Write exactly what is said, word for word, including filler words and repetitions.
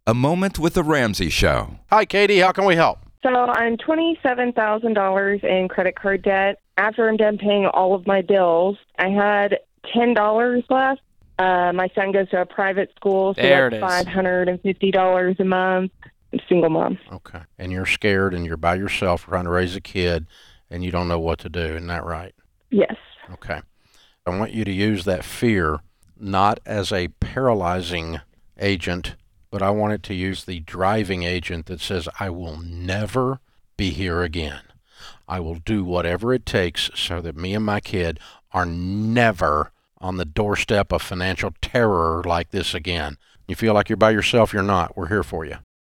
A Moment with the Ramsey Show. Hi, Katie. How can we help? So I'm twenty-seven thousand dollars in credit card debt. After I'm done paying all of my bills, I had ten dollars left. Uh, my son goes to a private school, so There that's it is. five hundred fifty dollars a month. I'm a single mom. Okay. And you're scared and you're by yourself trying to raise a kid and you don't know what to do. Isn't that right? Yes. Okay. I want you to use that fear not as a paralyzing agent, but I want it to use the driving agent that says, I will never be here again. I will do whatever it takes so that me and my kid are never on the doorstep of financial terror like this again. You feel like you're by yourself, you're not. We're here for you.